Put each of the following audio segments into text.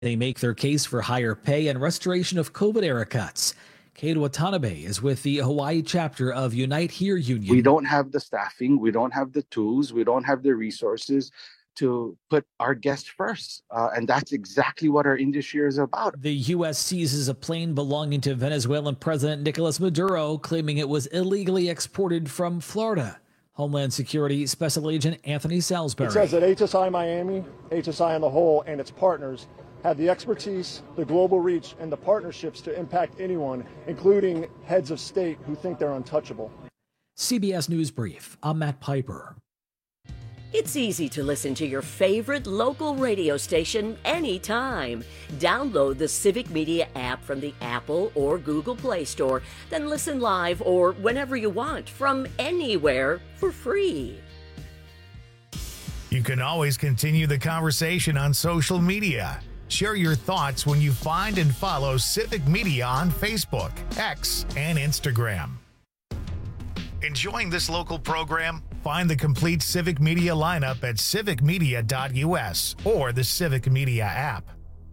They make their case for higher pay and restoration of COVID-era cuts. Kate Watanabe is with the Hawaii chapter of Unite Here Union. We don't have the staffing, we don't have the tools, we don't have the resources to put our guests first. And that's exactly what our industry is about. The U.S. seizes a plane belonging to Venezuelan President Nicolas Maduro, claiming it was illegally exported from Florida. Homeland Security Special Agent Anthony Salisbury. It says that HSI Miami, HSI on the whole, and its partners have the expertise, the global reach, and the partnerships to impact anyone, including heads of state who think they're untouchable. CBS News Brief, I'm Matt Piper. It's easy to listen to your favorite local radio station anytime. Download the Civic Media app from the Apple or Google Play Store, then listen live or whenever you want from anywhere for free. You can always continue the conversation on social media. Share your thoughts when you find and follow Civic Media on Facebook, X, and Instagram. Enjoying this local program? Find the complete Civic Media lineup at civicmedia.us or the Civic Media app.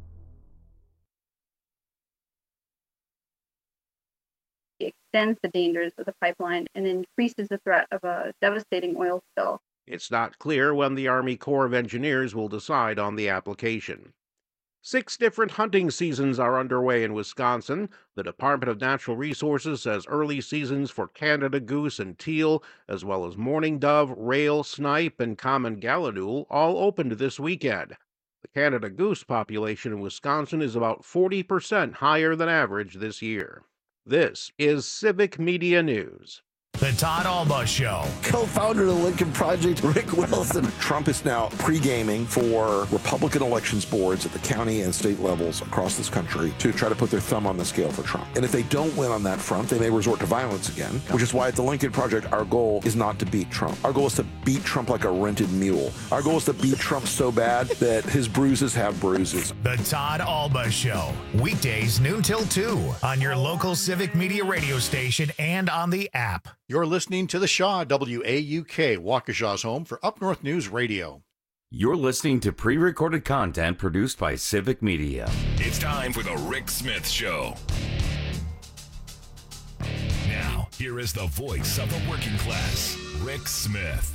It extends the dangers of the pipeline and increases the threat of a devastating oil spill. It's not clear when the Army Corps of Engineers will decide on the application. 6 different hunting seasons are underway in Wisconsin. The Department of Natural Resources says early seasons for Canada goose and teal, as well as mourning dove, rail, snipe, and common gallinule, all opened this weekend. The Canada goose population in Wisconsin is about 40% higher than average this year. This is Civic Media News. The Todd Alba Show. Co-founder of the Lincoln Project, Rick Wilson. Trump is now pre-gaming for Republican elections boards at the county and state levels across this country to try to put their thumb on the scale for Trump. And if they don't win on that front, they may resort to violence again, which is why at the Lincoln Project, our goal is not to beat Trump. Our goal is to beat Trump like a rented mule. Our goal is to beat Trump so bad that his bruises have bruises. The Todd Alba Show. Weekdays noon till 2 on your local Civic Media radio station and on the app. You're listening to the Shaw, WAUK, Waukesha's home for Up North News Radio. You're listening to pre-recorded content produced by Civic Media. It's time for the Rick Smith Show. Now, here is the voice of the working class, Rick Smith.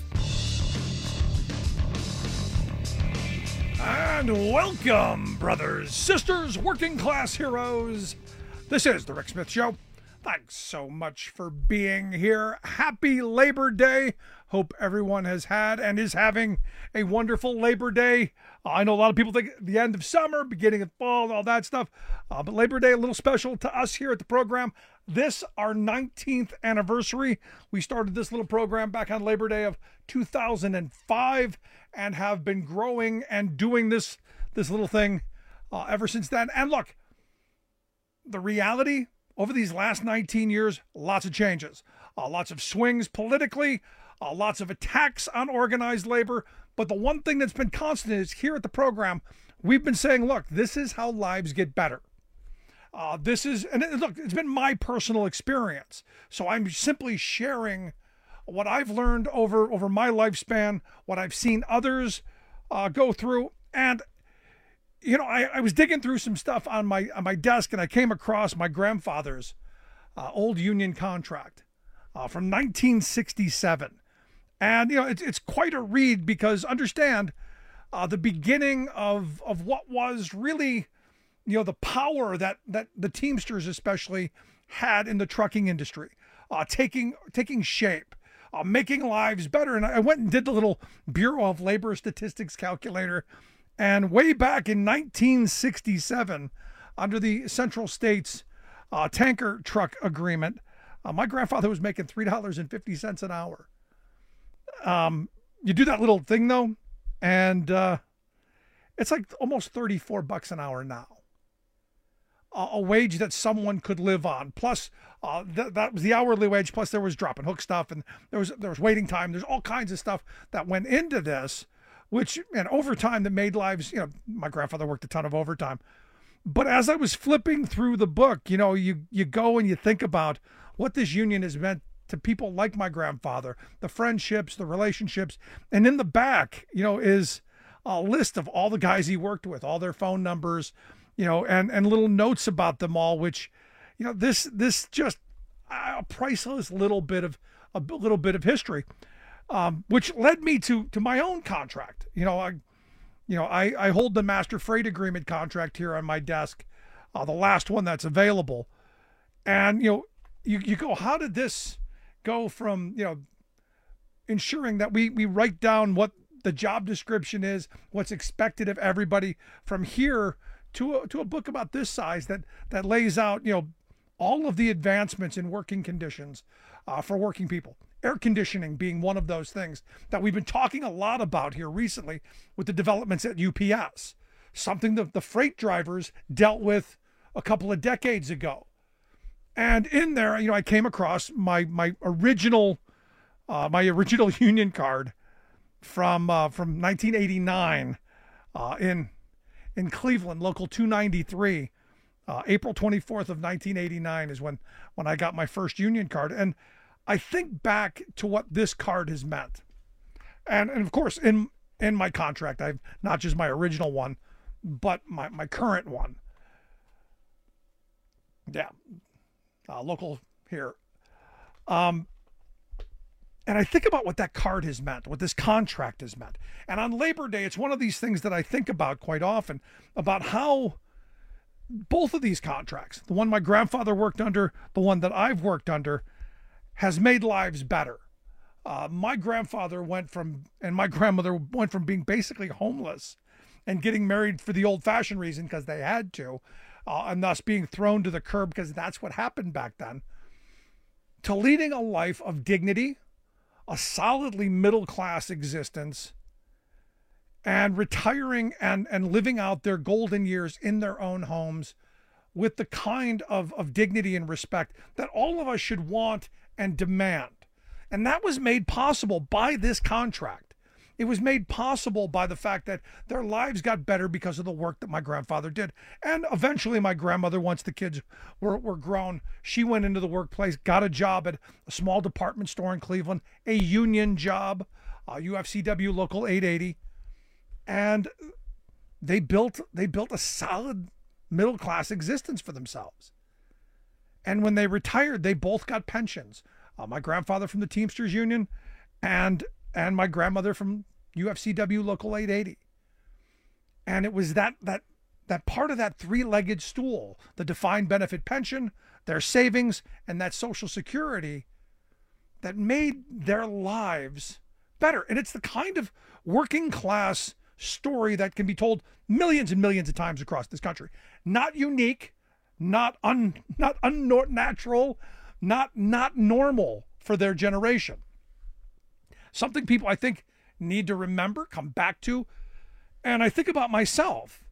And welcome, brothers, sisters, working class heroes. This is the Rick Smith Show. Thanks so much for being here. Happy Labor Day. Hope everyone has had and is having a wonderful Labor Day. I know a lot of people think the end of summer, beginning of fall, all that stuff. But Labor Day, a little special to us here at the program. This, our 19th anniversary. We started this little program back on Labor Day of 2005 and have been growing and doing this little thing ever since then. And look, the reality, over these last 19 years, lots of changes, lots of swings politically, lots of attacks on organized labor. But the one thing that's been constant is here at the program, we've been saying, look, this is how lives get better. And look, it's been my personal experience. So I'm simply sharing what I've learned over my lifespan, what I've seen others go through. And you know, I was digging through some stuff on my desk, and I came across my grandfather's old union contract from 1967. And, you know, it's quite a read because understand the beginning of what was really, you know, the power that the Teamsters especially had in the trucking industry, taking shape, making lives better. And I went and did the little Bureau of Labor Statistics calculator. And way back in 1967, under the Central States tanker truck agreement, my grandfather was making $3.50 an hour. You do that little thing though, and it's like almost $34 an hour now. A wage that someone could live on. Plus, that was the hourly wage. Plus, there was drop and hook stuff, and there was waiting time. There's all kinds of stuff that went into this. And overtime that made lives, you know, my grandfather worked a ton of overtime. But as I was flipping through the book, you know, you go and you think about what this union has meant to people like my grandfather, the friendships, the relationships. And in the back, you know, is a list of all the guys he worked with, all their phone numbers, and little notes about them all, which, this just a priceless little bit of history, which led me to my own contract. I hold the master freight agreement contract here on my desk, the last one that's available. And, you go, how did this go from, ensuring that we write down what the job description is, what's expected of everybody, from here to a book about this size that lays out, all of the advancements in working conditions for working people. Air conditioning being one of those things that we've been talking a lot about here recently with the developments at UPS, something that the freight drivers dealt with a couple of decades ago. And in there, I came across my original union card from 1989 in Cleveland, local 293. April 24th of 1989 is when I got my first union card. And I think back to what this card has meant. And of course, in my contract, I've not just my original one, but my current one. Yeah. Local here. And I think about what that card has meant, what this contract has meant. And on Labor Day, it's one of these things that I think about quite often, about how both of these contracts, the one my grandfather worked under, the one that I've worked under, has made lives better. My grandfather and my grandmother went from being basically homeless and getting married for the old-fashioned reason because they had to, and thus being thrown to the curb because that's what happened back then, to leading a life of dignity, a solidly middle-class existence, and retiring and living out their golden years in their own homes with the kind of dignity and respect that all of us should want and demand. And that was made possible by this contract. It was made possible by the fact that their lives got better because of the work that my grandfather did. And eventually my grandmother, once the kids were grown, she went into the workplace, got a job at a small department store in Cleveland, a union job, UFCW Local 880. And they built a solid middle-class existence for themselves. And when they retired, they both got pensions. My grandfather from the Teamsters Union and my grandmother from UFCW Local 880. And it was that part of that three-legged stool, the defined benefit pension, their savings, and that Social Security, that made their lives better. And it's the kind of working class story that can be told millions and millions of times across this country. Not unique, not unnatural, not normal for their generation. Something people, I think, need to remember, come back to. And I think about myself.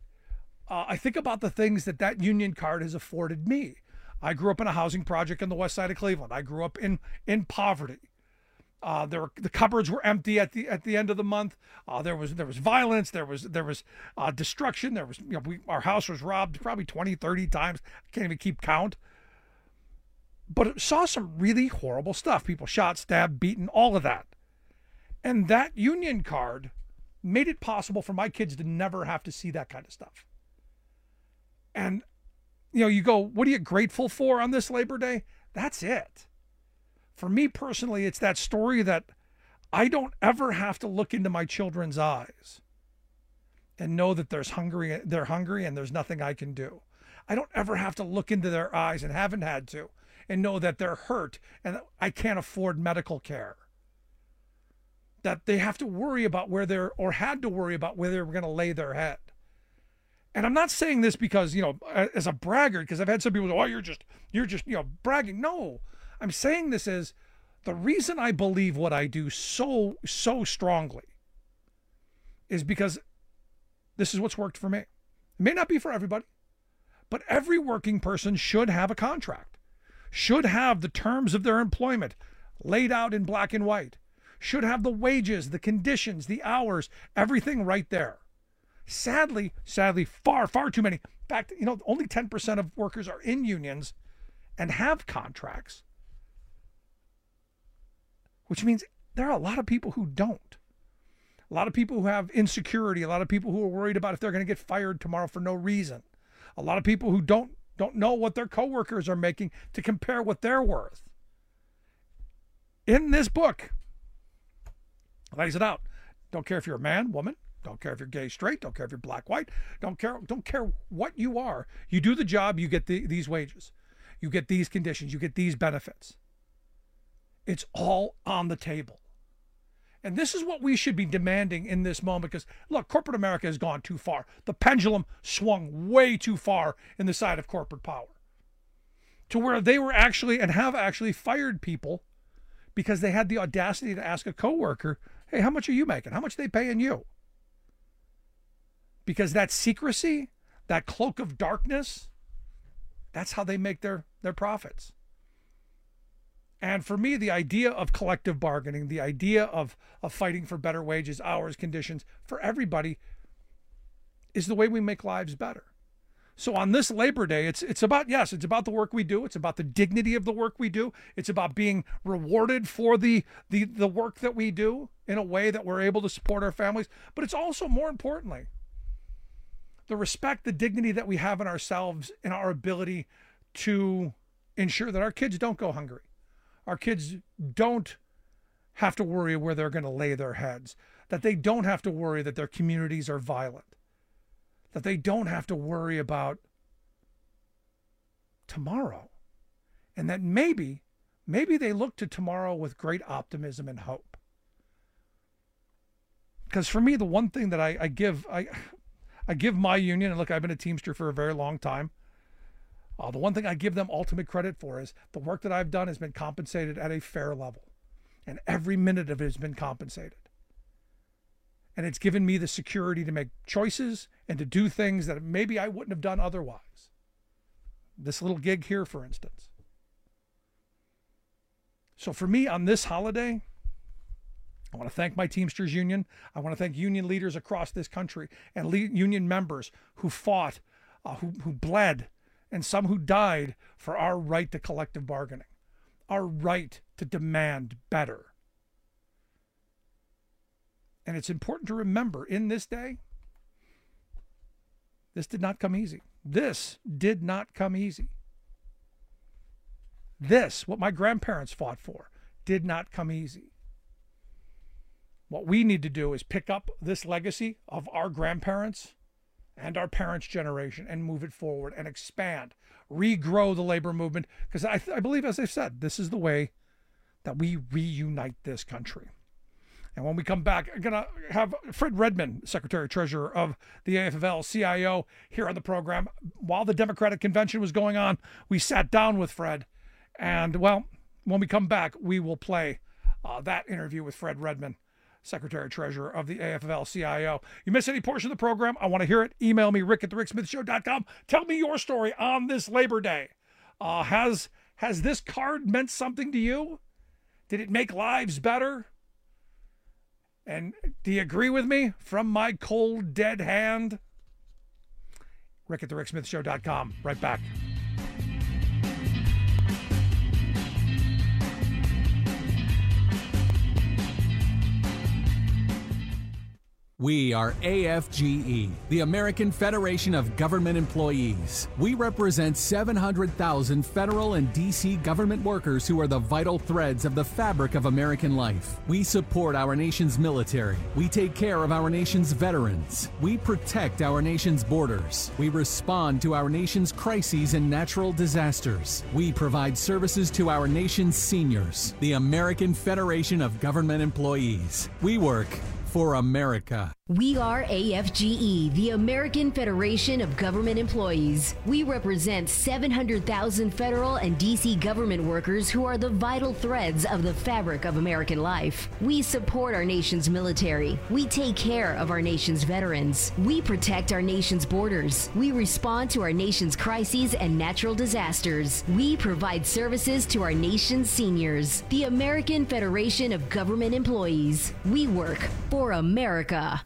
I think about the things that union card has afforded me. I grew up in a housing project in the west side of Cleveland. I grew up in poverty. The cupboards were empty at the end of the month. There was violence. There was destruction. There was, our house was robbed probably 20, 30 times. I can't even keep count. But it saw some really horrible stuff. People shot, stabbed, beaten, all of that. And that union card made it possible for my kids to never have to see that kind of stuff. And, you go, what are you grateful for on this Labor Day? That's it. For me personally, it's that story that I don't ever have to look into my children's eyes and know that they're hungry and there's nothing I can do. I don't ever have to look into their eyes, and haven't had to, and know that they're hurt and that I can't afford medical care. That they have to worry about had to worry about where they were going to lay their head. And I'm not saying this because, as a braggart, because I've had some people go, oh, you're just bragging. No, I'm saying this as the reason I believe what I do so strongly is because this is what's worked for me. It may not be for everybody, but every working person should have a contract, should have the terms of their employment laid out in black and white, should have the wages, the conditions, the hours, everything right there. Sadly, far too many. In fact, only 10% of workers are in unions and have contracts, which means there are a lot of people who don't. A lot of people who have insecurity, a lot of people who are worried about if they're going to get fired tomorrow for no reason. A lot of people who don't know what their coworkers are making to compare what they're worth. In this book, lays it out. Don't care if you're a man, woman, don't care if you're gay, straight, don't care if you're black, white, don't care what you are. You do the job, you get these wages. You get these conditions, you get these benefits. It's all on the table. And this is what we should be demanding in this moment, because, look, corporate America has gone too far. The pendulum swung way too far in the side of corporate power, to where they were actually, and have actually, fired people because they had the audacity to ask a coworker, hey, how much are you making? How much are they paying you? Because that secrecy, that cloak of darkness, that's how they make their profits. And for me, the idea of collective bargaining, the idea of fighting for better wages, hours, conditions for everybody is the way we make lives better. So on this Labor Day, it's about the work we do. It's about the dignity of the work we do. It's about being rewarded for the work that we do in a way that we're able to support our families. But it's also, more importantly, the respect, the dignity that we have in ourselves and our ability to ensure that our kids don't go hungry. Our kids don't have to worry where they're going to lay their heads, that they don't have to worry that their communities are violent, that they don't have to worry about tomorrow, and that maybe they look to tomorrow with great optimism and hope. Because for me, the one thing that I give my union, and look, I've been a Teamster for a very long time, the one thing I give them ultimate credit for is the work that I've done has been compensated at a fair level. And every minute of it has been compensated. And it's given me the security to make choices and to do things that maybe I wouldn't have done otherwise. This little gig here, for instance. So for me, on this holiday, I want to thank my Teamsters Union. I want to thank union leaders across this country and union members who fought, who bled, and some who died for our right to collective bargaining, our right to demand better. And it's important to remember, in this day, this did not come easy. This did not come easy. This, what my grandparents fought for, did not come easy. What we need to do is pick up this legacy of our grandparents and our parents' generation and move it forward and expand, regrow the labor movement, because I believe, as I've said, this is the way that we reunite this country. And when we come back, I'm going to have Fred Redmond, Secretary-Treasurer of the AFL-CIO, here on the program. While the Democratic Convention was going on, we sat down with Fred. And, well, when we come back, we will play that interview with Fred Redmond, Secretary-Treasurer of the AFL-CIO. You miss any portion of the program? I want to hear it. Email me, rick@thericksmithshow.com. Tell me your story on this Labor Day. Has this card meant something to you? Did it make lives better? And do you agree with me? From my cold, dead hand? rick@thericksmithshow.com. Right back. We are AFGE, the American Federation of Government Employees. We represent 700,000 federal and D.C. government workers who are the vital threads of the fabric of American life. We support our nation's military. We take care of our nation's veterans. We protect our nation's borders. We respond to our nation's crises and natural disasters. We provide services to our nation's seniors. The American Federation of Government Employees. We work for America. We are AFGE, the American Federation of Government Employees. We represent 700,000 federal and D.C. government workers who are the vital threads of the fabric of American life. We support our nation's military. We take care of our nation's veterans. We protect our nation's borders. We respond to our nation's crises and natural disasters. We provide services to our nation's seniors. The American Federation of Government Employees. We work for America.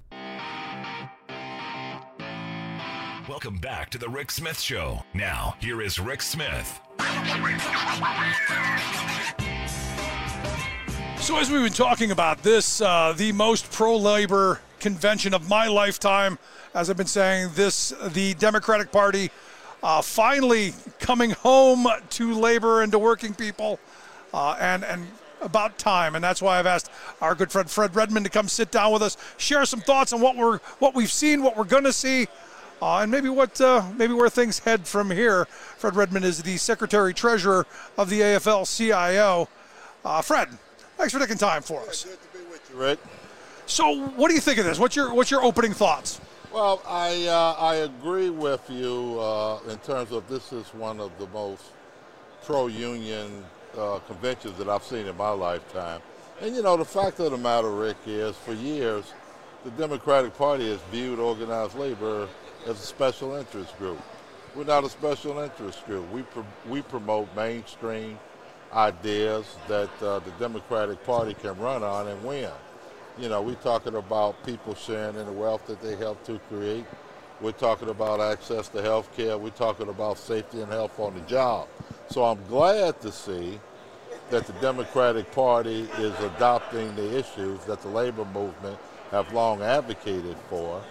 Welcome back to the Rick Smith Show. Now, here is Rick Smith. So as we've been talking about this, the most pro-labor convention of my lifetime, as I've been saying, the Democratic Party finally coming home to labor and to working people, and about time. And that's why I've asked our good friend Fred Redmond to come sit down with us, share some thoughts on what we've seen, what we're going to see, and maybe where things head from here. Fred Redmond is the Secretary-Treasurer of the AFL-CIO. Fred, thanks for taking time for us. Good to be with you, Rick. So, what do you think of this? What's your opening thoughts? Well, I agree with you in terms of this is one of the most pro-union conventions that I've seen in my lifetime. And the fact of the matter, Rick, is for years the Democratic Party has viewed organized labor as a special interest group. We're not a special interest group. We promote mainstream ideas that the Democratic Party can run on and win. We're talking about people sharing in the wealth that they help to create. We're talking about access to health care. We're talking about safety and health on the job. So I'm glad to see that the Democratic Party is adopting the issues that the labor movement have long advocated for.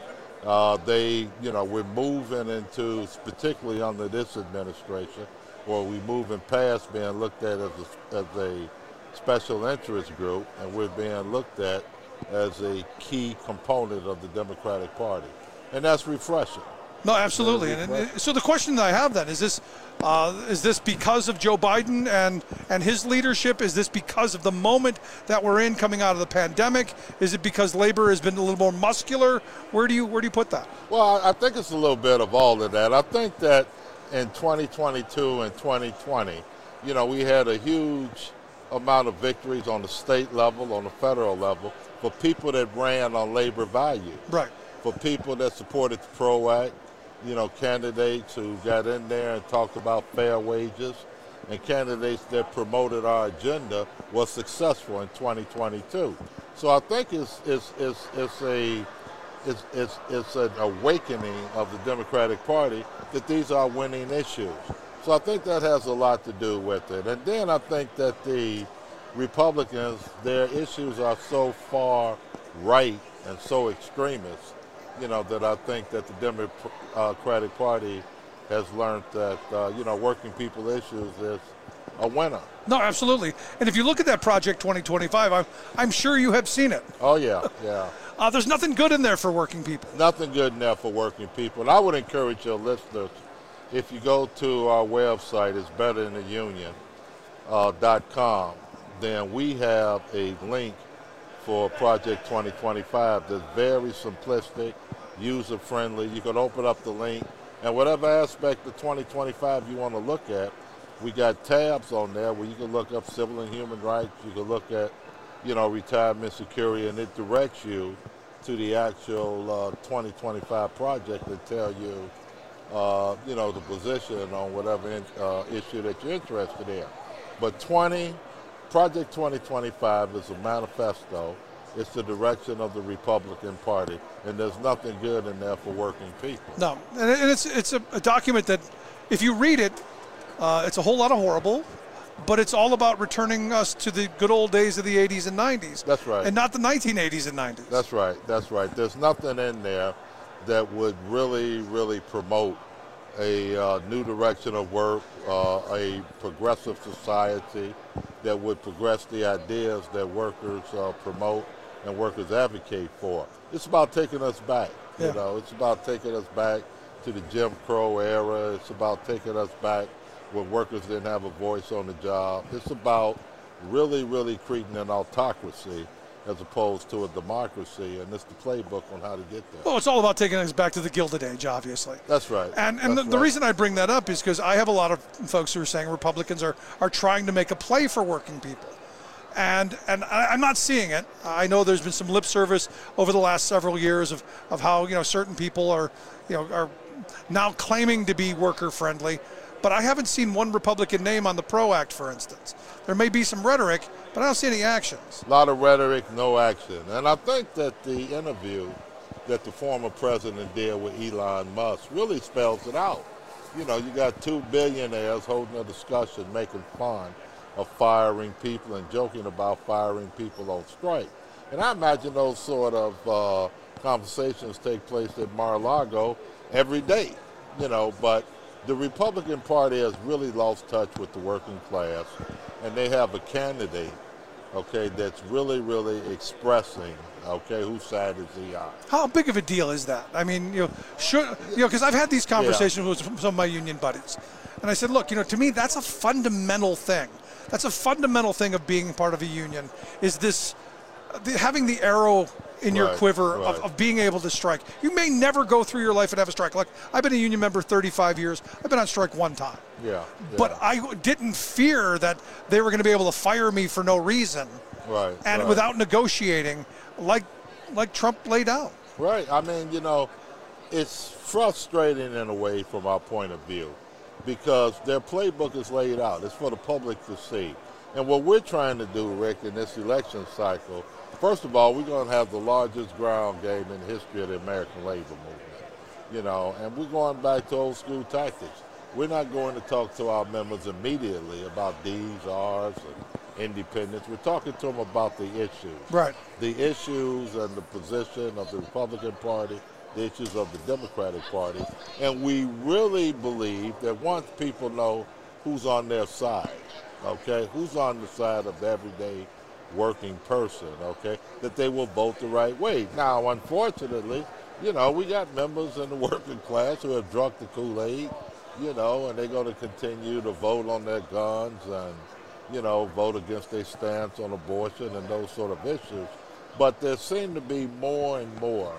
We're moving into, particularly under this administration, where we're moving past being looked at as a special interest group, and we're being looked at as a key component of the Democratic Party. And that's refreshing. No, absolutely. And so the question that I have then is this because of Joe Biden and his leadership? Is this because of the moment that we're in coming out of the pandemic? Is it because labor has been a little more muscular? Where do you put that? Well, I think it's a little bit of all of that. I think that in 2022 and 2020, we had a huge amount of victories on the state level, on the federal level, for people that ran on labor value. Right. For people that supported the PRO Act, candidates who got in there and talked about fair wages, and candidates that promoted our agenda was successful in 2022. So I think it's an awakening of the Democratic Party that these are winning issues. So I think that has a lot to do with it. And then I think that the Republicans, their issues are so far right and so extremist, that I think that the Democratic Party has learned that, working people issues is a winner. No, absolutely. And if you look at that Project 2025, I'm sure you have seen it. Oh, yeah, yeah. There's nothing good in there for working people. Nothing good in there for working people. And I would encourage your listeners, if you go to our website, it's betterintheunion.com, then we have a link for Project 2025 that's very simplistic, user-friendly. You can open up the link, and whatever aspect of 2025 you want to look at, we got tabs on there where you can look up civil and human rights, you can look at, retirement security, and it directs you to the actual 2025 project that tell you, the position on whatever issue that you're interested in. But Project 2025 is a manifesto. It's the direction of the Republican Party, and there's nothing good in there for working people. No, and it's a document that, if you read it, it's a whole lot of horrible, but it's all about returning us to the good old days of the 80s and 90s. That's right. And not the 1980s and 90s. That's right. That's right. There's nothing in there that would really, really promote a new direction of work, a progressive society that would progress the ideas that workers promote and workers advocate for. It's about taking us back. Yeah. It's about taking us back to the Jim Crow era. It's about taking us back when workers didn't have a voice on the job. It's about really, really creating an autocracy as opposed to a democracy, and it's the playbook on how to get there. Well, it's all about taking us back to the Gilded Age, obviously. That's right. And the reason I bring that up is because I have a lot of folks who are saying Republicans are trying to make a play for working people. And I'm not seeing it. I know there's been some lip service over the last several years of how, certain people are now claiming to be worker friendly. But I haven't seen one Republican name on the PRO Act, for instance. There may be some rhetoric, but I don't see any actions. A lot of rhetoric, no action. And I think that the interview that the former president did with Elon Musk really spells it out. You got two billionaires holding a discussion, making fun of firing people and joking about firing people on strike. And I imagine those sort of conversations take place at Mar-a-Lago every day, but the Republican Party has really lost touch with the working class, and they have a candidate, that's really, really expressing, whose side is he on. How big of a deal is that? I mean, because I've had these conversations with some of my union buddies, and I said, look, to me, that's a fundamental thing. That's a fundamental thing of being part of a union, is this, having the arrow in your quiver of being able to strike. You may never go through your life and have a strike. Like, I've been a union member 35 years. I've been on strike one time. Yeah. But I didn't fear that they were going to be able to fire me for no reason. Right. And without negotiating, like Trump laid out. Right. I mean, it's frustrating in a way from our point of view, because their playbook is laid out. It's for the public to see. And what we're trying to do, Rick, in this election cycle, first of all, we're going to have the largest ground game in the history of the American labor movement, and we're going back to old school tactics. We're not going to talk to our members immediately about D's, R's, and independence. We're talking to them about the issues. Right. The issues and the position of the Republican Party, the issues of the Democratic Party. And we really believe that once people know who's on their side, who's on the side of the everyday working person, that they will vote the right way. Now, unfortunately, we got members in the working class who have drunk the Kool-Aid, and they're going to continue to vote on their guns and, vote against their stance on abortion and those sort of issues. But there seem to be more and more,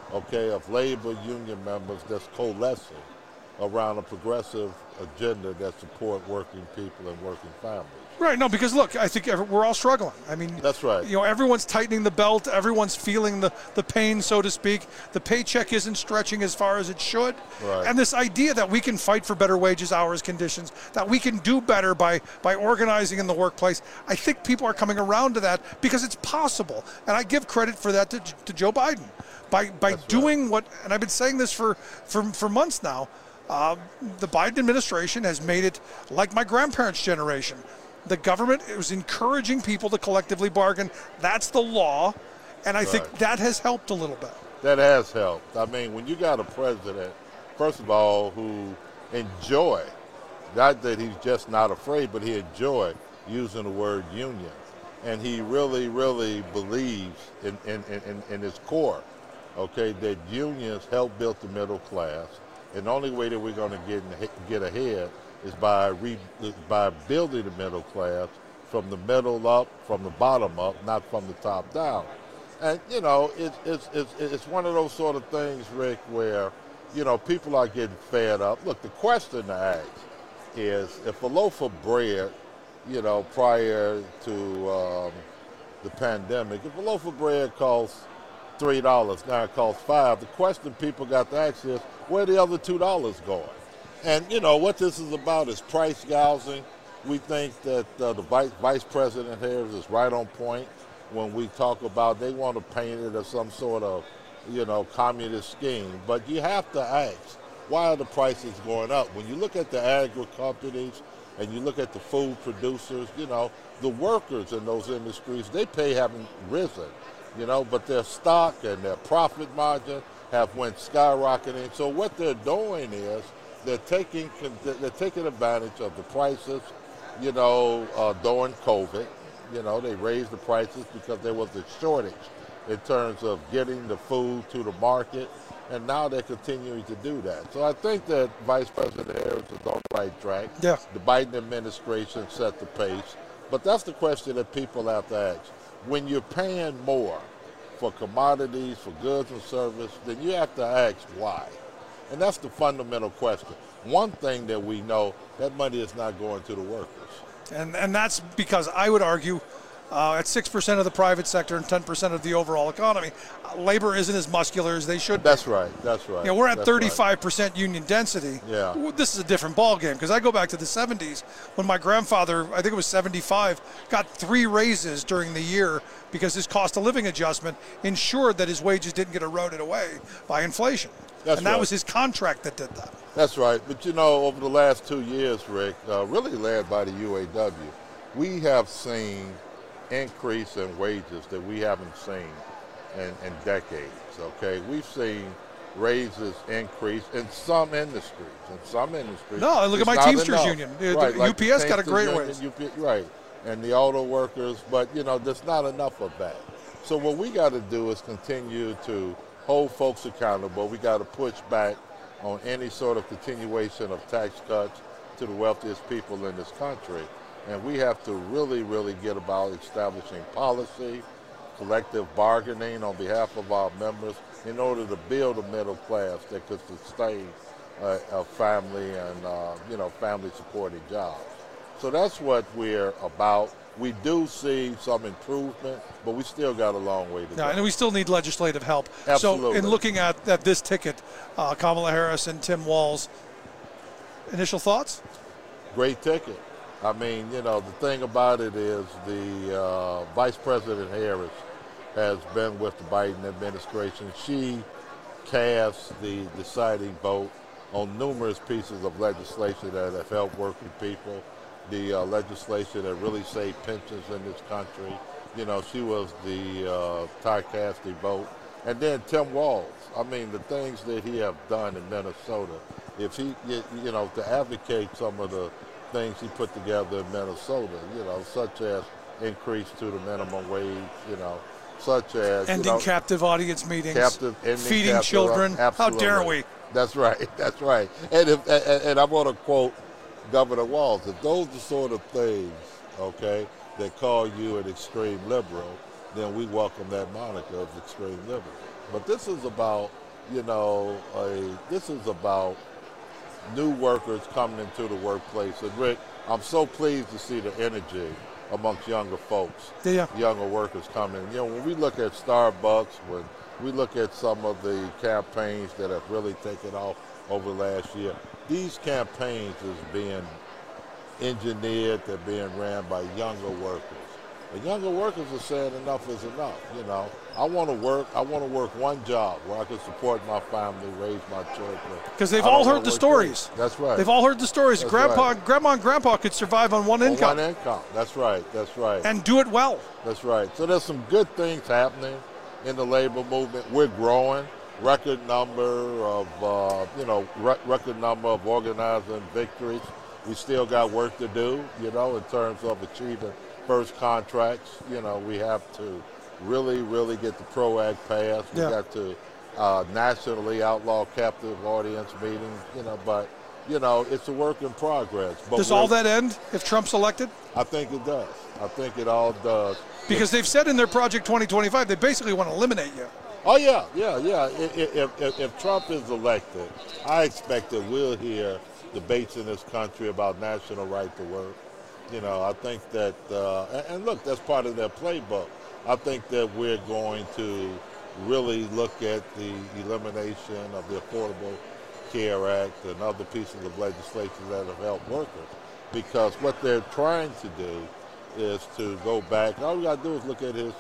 of labor union members that's coalescing around a progressive agenda that support working people and working families. Right, no, because look, I think we're all struggling. I mean, that's right. Everyone's tightening the belt. Everyone's feeling the pain, so to speak. The paycheck isn't stretching as far as it should. Right. And this idea that we can fight for better wages, hours, conditions, that we can do better by organizing in the workplace, I think people are coming around to that because it's possible. And I give credit for that to Joe Biden. By doing what, and I've been saying this for months now, the Biden administration has made it like my grandparents' generation. The government was encouraging people to collectively bargain. That's the law, and I think that has helped a little bit. That has helped. I mean, when you got a president, first of all, who enjoy, not that he's just not afraid, but he enjoy using the word union, and he really, really believes in his core, that unions help build the middle class, and the only way that we're going to get ahead is by building the middle class from the middle up, from the bottom up, not from the top down. And, it's one of those sort of things, Rick, where, people are getting fed up. Look, the question to ask is, if a loaf of bread, prior to the pandemic, if a loaf of bread costs $3, now it costs $5, the question people got to ask is, where are the other $2 going? And, what this is about is price gouging. We think that the Vice President here is right on point when we talk about they want to paint it as some sort of, communist scheme. But you have to ask, why are the prices going up? When you look at the agri companies and you look at the food producers, the workers in those industries, their pay haven't risen, but their stock and their profit margin have went skyrocketing. So what they're doing is, they're taking advantage of the prices, during COVID. They raised the prices because there was a shortage in terms of getting the food to the market, and now they're continuing to do that. So I think that Vice President Harris is on the right track. Yeah. The Biden administration set the pace, but that's the question that people have to ask. When you're paying more for commodities, for goods and service, then you have to ask why. And that's the fundamental question. One thing that we know, that money is not going to the workers. And that's because I would argue at 6% of the private sector and 10% of the overall economy, labor isn't as muscular as they should be. That's right. We're at 35% union density. Yeah. This is a different ballgame because I go back to the 70s when my grandfather, I think it was 75, got 3 raises during the year because his cost of living adjustment ensured that his wages didn't get eroded away by inflation. That was his contract that did that. That's right. But, over the last 2 years, Rick, really led by the UAW, we have seen increase in wages that we haven't seen in decades, okay? We've seen raises increase in some industries. No, look at my Teamsters union. Right, like UPS got a great raise. Right, and the auto workers, but, there's not enough of that. So what we got to do is continue to hold folks accountable. We got to push back on any sort of continuation of tax cuts to the wealthiest people in this country. And we have to really, really get about establishing policy, collective bargaining on behalf of our members in order to build a middle class that could sustain a family and, family supporting jobs. So that's what we're about. We do see some improvement, but we still got a long way to go. And we still need legislative help. Absolutely. So in looking at this ticket, Kamala Harris and Tim Walz, initial thoughts? Great ticket. I mean, the thing about it is the Vice President Harris has been with the Biden administration. She cast the deciding vote on numerous pieces of legislation that have helped working people, the legislation that really saved pensions in this country. She was the tie-casting vote. And then Tim Walz, I mean, the things that he have done in Minnesota, if he, to advocate some of the things he put together in Minnesota, such as increase to the minimum wage, such as ending captive audience meetings, feeding children. Absolutely. How dare we? That's right. That's right. And I want to quote Governor Walz: if those are the sort of things, okay, that call you an extreme liberal, then we welcome that moniker of extreme liberal. But this is about, this is about new workers coming into the workplace. And Rick, I'm so pleased to see the energy amongst younger folks, younger workers coming. When we look at Starbucks, when we look at some of the campaigns that have really taken off over the last year, these campaigns is being engineered, they're being ran by younger workers. The younger workers are saying enough is enough. I want to work one job where I can support my family, raise my children. Because they've all heard the stories. That's right. They've all heard the stories. That's Grandma right. and Grandpa could survive on one income. One income. That's right. That's right. And do it well. That's right. So there's some good things happening in the labor movement. We're growing. Record number of organizing victories. We still got work to do, in terms of achieving first contracts. We have to really, really get the PRO Act passed. We got to nationally outlaw captive audience meetings, but, it's a work in progress. But does all that end if Trump's elected? I think it does. I think it all does. Because they've said in their Project 2025 they basically want to eliminate you. Oh, yeah. If Trump is elected, I expect that we'll hear debates in this country about national right to work. I think that, and look, that's part of their playbook. I think that we're going to really look at the elimination of the Affordable Care Act and other pieces of legislation that have helped workers. Because what they're trying to do is to go back. All we got to do is look at his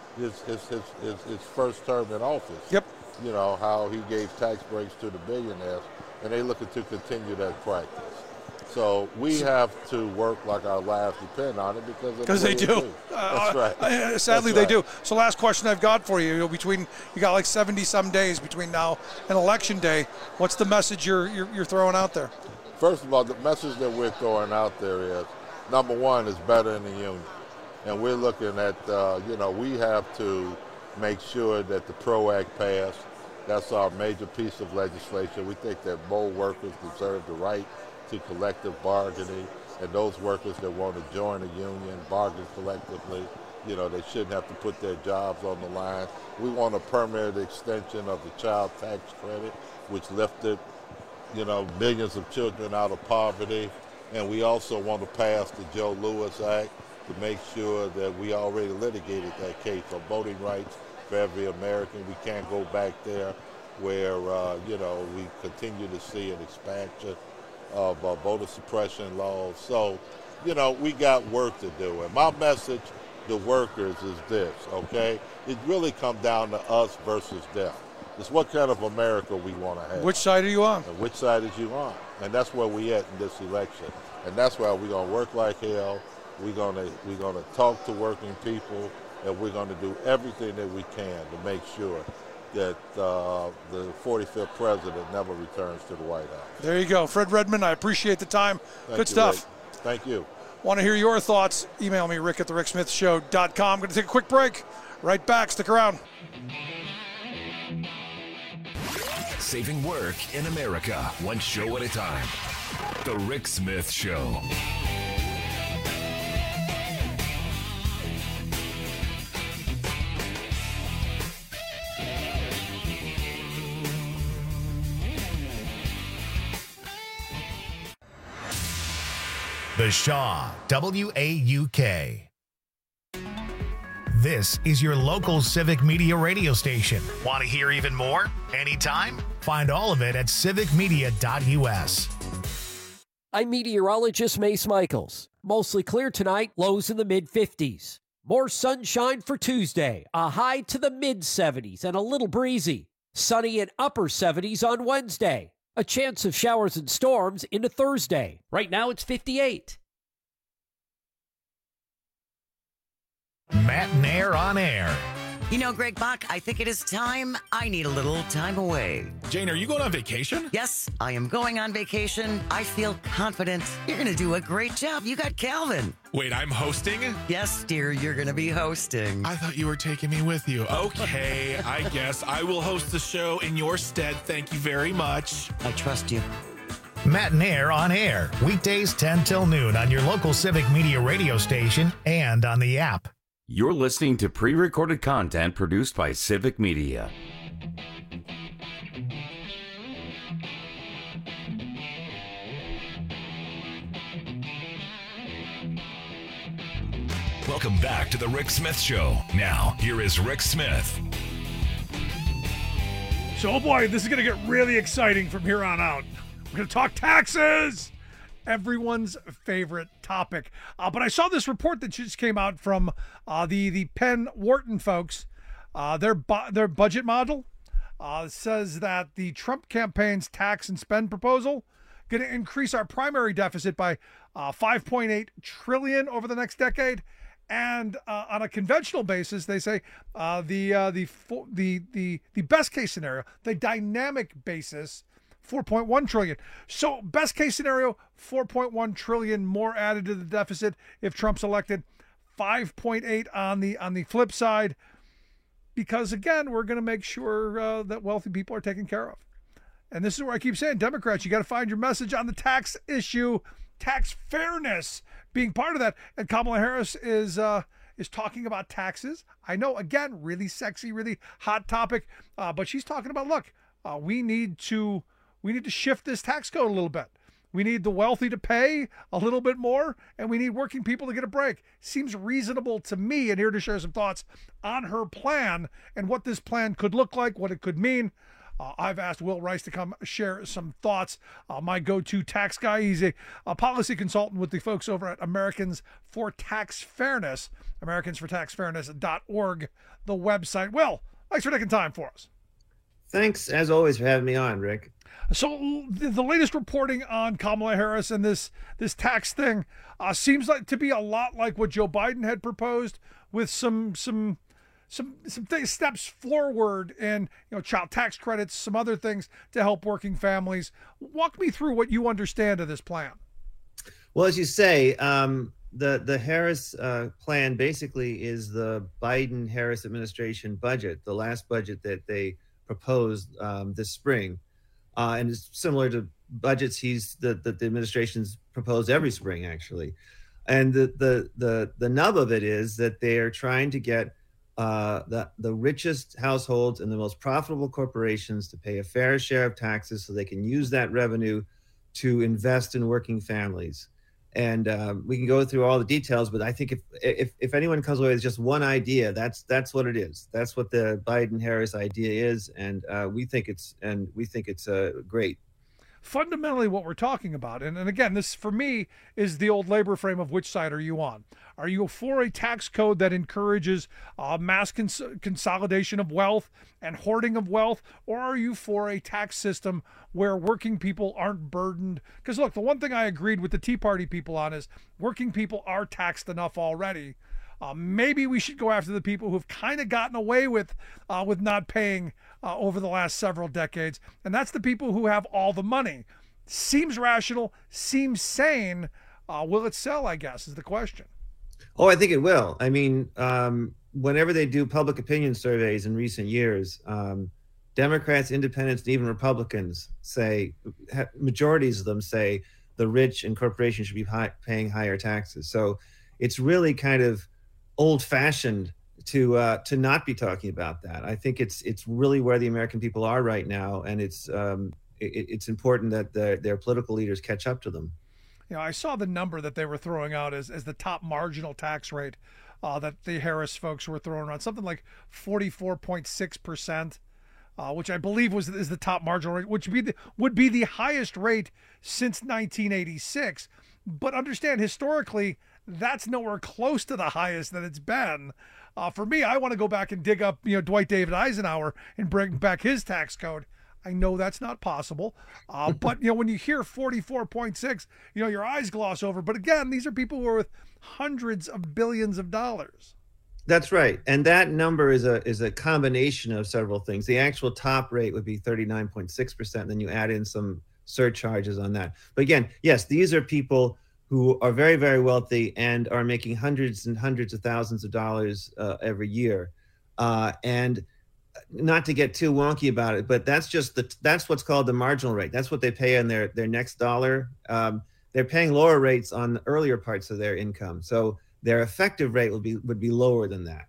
first term in office. Yep. How he gave tax breaks to the billionaires, and they're looking to continue that practice. So we have to work like our lives depend on it because they do. That's right. Sadly, they do. So last question I've got for you, you got like 70-some days between now and Election Day. What's the message you're throwing out there? First of all, the message that we're throwing out there is, number one, is better in the union. And we're looking at, we have to make sure that the PRO Act passed. That's our major piece of legislation. We think that more workers deserve the right to collective bargaining, and those workers that want to join a union, bargain collectively, they shouldn't have to put their jobs on the line. We want a permanent extension of the child tax credit, which lifted, millions of children out of poverty. And we also want to pass the Joe Lewis Act to make sure that we already litigated that case on voting rights for every American. We can't go back there where, we continue to see an expansion of voter suppression laws. So, we got work to do. And my message to workers is this, okay? It really comes down to us versus them. It's what kind of America we want to have. Which side are you on? And which side is you on? And that's where we at in this election. And that's why we're going to work like hell. We're gonna talk to working people, and we're gonna do everything that we can to make sure that the 45th president never returns to the White House. There you go. Fred Redmond, I appreciate the time. Good stuff. Rick. Thank you. Want to hear your thoughts? Email me, rick@thericksmithshow.com. I'm going to take a quick break. Right back. Stick around. Saving work in America, one show at a time. The Rick Smith Show. The Shaw, WAUK. This is your local civic media radio station. Want to hear even more? Anytime? Find all of it at civicmedia.us. I'm meteorologist Mace Michaels. Mostly clear tonight, lows in the mid-50s. More sunshine for Tuesday, a high to the mid-70s and a little breezy. Sunny and upper 70s on Wednesday. A chance of showers and storms into Thursday. Right now it's 58. Matt Nair on air. You know, Greg Bach, I think it is time. I need a little time away. Jane, are you going on vacation? Yes, I am going on vacation. I feel confident. You're going to do a great job. You got Calvin. Wait, I'm hosting? Yes, dear, you're going to be hosting. I thought you were taking me with you. Okay, I guess I will host the show in your stead. Thank you very much. I trust you. Matt Nair on air, weekdays 10 till noon on your local civic media radio station and on the app. You're listening to pre-recorded content produced by Civic Media. Welcome back to the Rick Smith Show. Now, here is Rick Smith. So, oh boy, this is going to get really exciting from here on out. We're going to talk taxes. Everyone's favorite topic. But I saw this report that just came out from the Penn Wharton folks. Their budget model says that the Trump campaign's tax and spend proposal going to increase our primary deficit by $5.8 trillion over the next decade. And on a conventional basis, they say the best case scenario, the dynamic basis, $4.1 trillion. So best case scenario, $4.1 trillion more added to the deficit if Trump's elected. 5.8 on the flip side, because again, we're going to make sure that wealthy people are taken care of. And this is where I keep saying, Democrats, you got to find your message on the tax issue, tax fairness being part of that. And Kamala Harris is talking about taxes. I know, again, really sexy, really hot topic, but she's talking about, look, we need to shift this tax code a little bit. We need the wealthy to pay a little bit more, and we need working people to get a break. Seems reasonable to me, and here to share some thoughts on her plan and what this plan could look like, what it could mean. I've asked Will Rice to come share some thoughts. My go-to tax guy. He's a policy consultant with the folks over at Americans for Tax Fairness, americansfortaxfairness.org, the website. Will, thanks for taking time for us. Thanks, as always, for having me on, Rick. So the latest reporting on Kamala Harris and this tax thing seems like to be a lot like what Joe Biden had proposed, with some steps forward in child tax credits, some other things to help working families. Walk me through what you understand of this plan. Well, as you say, the Harris plan basically is the Biden-Harris administration budget, the last budget that they proposed this spring, and it's similar to budgets that the administration's proposed every spring, actually. And the nub of it is that they are trying to get the richest households and the most profitable corporations to pay a fair share of taxes so they can use that revenue to invest in working families. And we can go through all the details, but I think if anyone comes away with just one idea, that's what it is. That's what the Biden-Harris idea is, and we think it's great. fundamentally what we're talking about. And again, this for me is the old labor frame of which side are you on? Are you for a tax code that encourages mass consolidation of wealth and hoarding of wealth? Or are you for a tax system where working people aren't burdened? Because look, the one thing I agreed with the Tea Party people on is working people are taxed enough already. Maybe we should go after the people who've kind of gotten away with not paying over the last several decades. And that's the people who have all the money. Seems rational, seems sane. Will it sell, I guess, is the question. Oh, I think it will. I mean, whenever they do public opinion surveys in recent years, Democrats, independents, and even Republicans say, majorities of them say the rich and corporations should be paying higher taxes. So it's really kind of old-fashioned to not be talking about that. I think it's really where the American people are right now, and it's important that their political leaders catch up to them. You know, I saw the number that they were throwing out as the top marginal tax rate that the Harris folks were throwing around, something like 44.6%, which I believe is the top marginal rate, which would be the highest rate since 1986. But understand, historically, that's nowhere close to the highest that it's been. For me, I want to go back and dig up, Dwight David Eisenhower and bring back his tax code. I know that's not possible, but when you hear 44.6, your eyes gloss over. But again, these are people who are with hundreds of billions of dollars. That's right, and that number is a combination of several things. The actual top rate would be 39.6%. Then you add in some surcharges on that. But again, yes, these are people who are very, very wealthy and are making hundreds and hundreds of thousands of dollars every year. And not to get too wonky about it, but that's what's called the marginal rate. That's what they pay on their next dollar. They're paying lower rates on the earlier parts of their income. So their effective rate would be lower than that.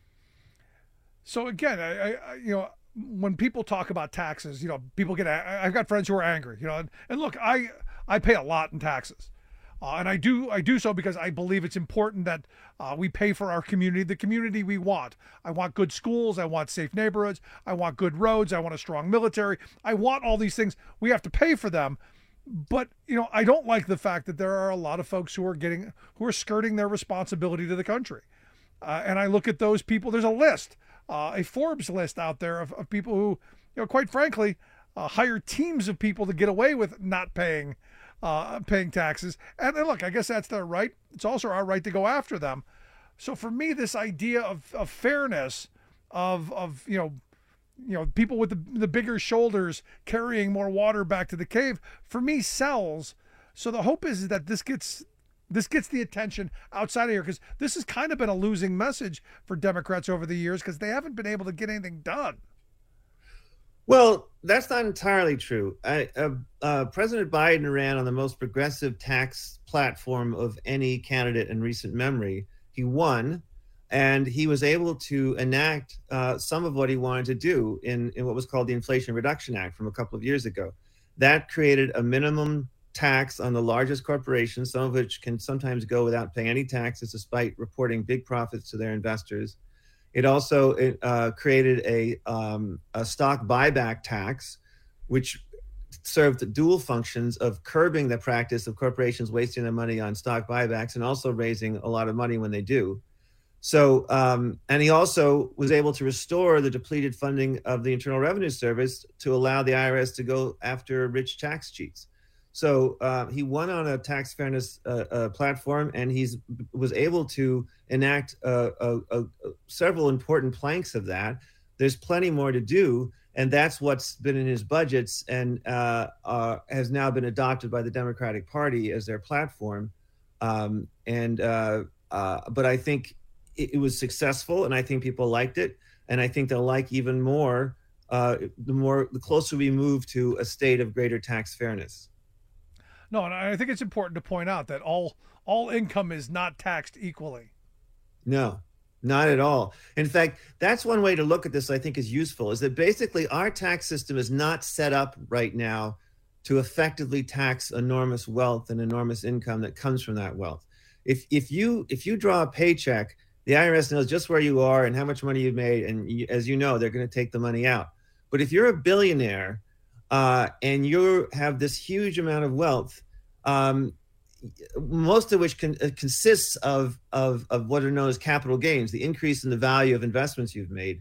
So again, I when people talk about taxes, people I've got friends who are angry, and look, I pay a lot in taxes. And I do so because I believe it's important that we pay for our community, the community we want. I want good schools. I want safe neighborhoods. I want good roads. I want a strong military. I want all these things. We have to pay for them. But, I don't like the fact that there are a lot of folks who are skirting their responsibility to the country. And I look at those people. There's a list, a Forbes list out there of people who, quite frankly, hire teams of people to get away with not paying taxes. And look, I guess that's their right. It's also our right to go after them. So for me, this idea of fairness, of people with the bigger shoulders carrying more water back to the cave, for me sells. So the hope is that this gets the attention outside of here, because this has kind of been a losing message for Democrats over the years because they haven't been able to get anything done. Well, that's not entirely true. President Biden ran on the most progressive tax platform of any candidate in recent memory. He won, and he was able to enact some of what he wanted to do in what was called the Inflation Reduction Act from a couple of years ago. That created a minimum tax on the largest corporations, some of which can sometimes go without paying any taxes despite reporting big profits to their investors. It also created a stock buyback tax, which served the dual functions of curbing the practice of corporations wasting their money on stock buybacks and also raising a lot of money when they do. So, and he also was able to restore the depleted funding of the Internal Revenue Service to allow the IRS to go after rich tax cheats. So he won on a tax fairness platform, and was able to enact several important planks of that. There's plenty more to do, and that's what's been in his budgets and has now been adopted by the Democratic Party as their platform. But I think it was successful, and I think people liked it, and I think they'll like even more the closer we move to a state of greater tax fairness. No, and I think it's important to point out that all income is not taxed equally. No, not at all. In fact, that's one way to look at this I think is useful, is that basically our tax system is not set up right now to effectively tax enormous wealth and enormous income that comes from that wealth. If you draw a paycheck, the IRS knows just where you are and how much money you've made, and as you know, they're going to take the money out. But if you're a billionaire, and you have this huge amount of wealth, most of which consists of what are known as capital gains, the increase in the value of investments you've made.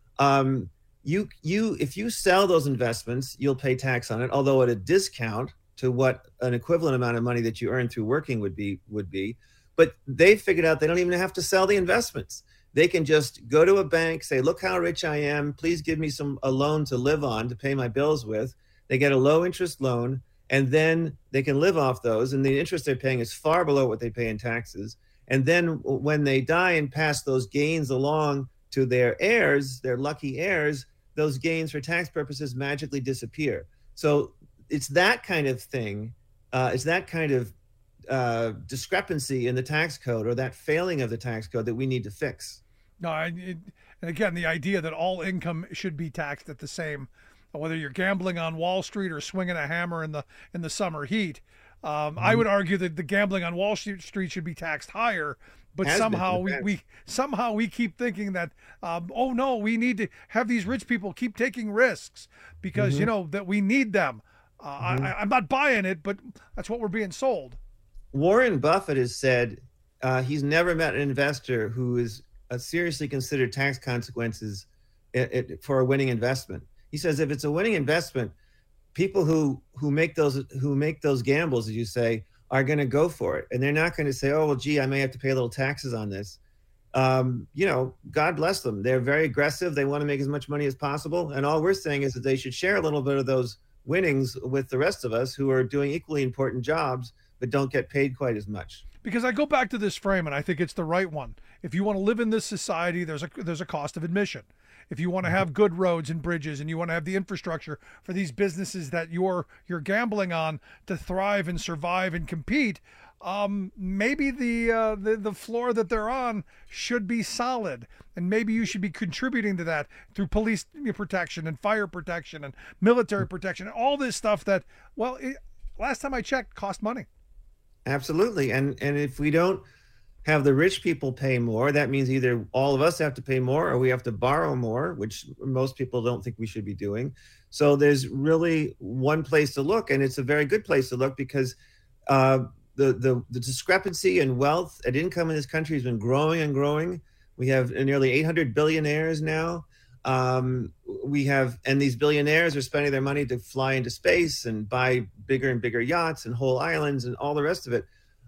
If you sell those investments, you'll pay tax on it, although at a discount to what an equivalent amount of money that you earn through working would be. But they figured out they don't even have to sell the investments. They can just go to a bank, say, look how rich I am. Please give me a loan to live on, to pay my bills with. They get a low interest loan, and then they can live off those. And the interest they're paying is far below what they pay in taxes. And then when they die and pass those gains along to their heirs, their lucky heirs, those gains for tax purposes magically disappear. So it's that kind of thing. It's that kind of discrepancy in the tax code, or that failing of the tax code, that we need to fix. No, and again, the idea that all income should be taxed at the same, whether you're gambling on Wall Street or swinging a hammer in the summer heat. I would argue that the gambling on Wall Street should be taxed higher, but somehow we keep thinking that oh no, we need to have these rich people keep taking risks because that we need them. I'm not buying it, but that's what we're being sold. Warren Buffett has said he's never met an investor who is seriously considered tax consequences for a winning investment. He says if it's a winning investment, people who make those gambles, as you say, are going to go for it, and they're not going to say, "Oh well, gee, I may have to pay a little taxes on this." God bless them. They're very aggressive. They want to make as much money as possible, and all we're saying is that they should share a little bit of those winnings with the rest of us who are doing equally important jobs but don't get paid quite as much. Because I go back to this frame, and I think it's the right one. If you want to live in this society, there's a cost of admission. If you want to have good roads and bridges, and you want to have the infrastructure for these businesses that you're gambling on to thrive and survive and compete, maybe the floor that they're on should be solid, and maybe you should be contributing to that through police protection and fire protection and military protection and all this stuff that, well, last time I checked, cost money. Absolutely. And if we don't have the rich people pay more, that means either all of us have to pay more or we have to borrow more, which most people don't think we should be doing. So there's one place to look, and it's a very good place to look, because the discrepancy in wealth and income in this country has been growing and growing. We have nearly 800 billionaires now. And these billionaires are spending their money to fly into space and buy bigger and bigger yachts and whole islands and all the rest of it.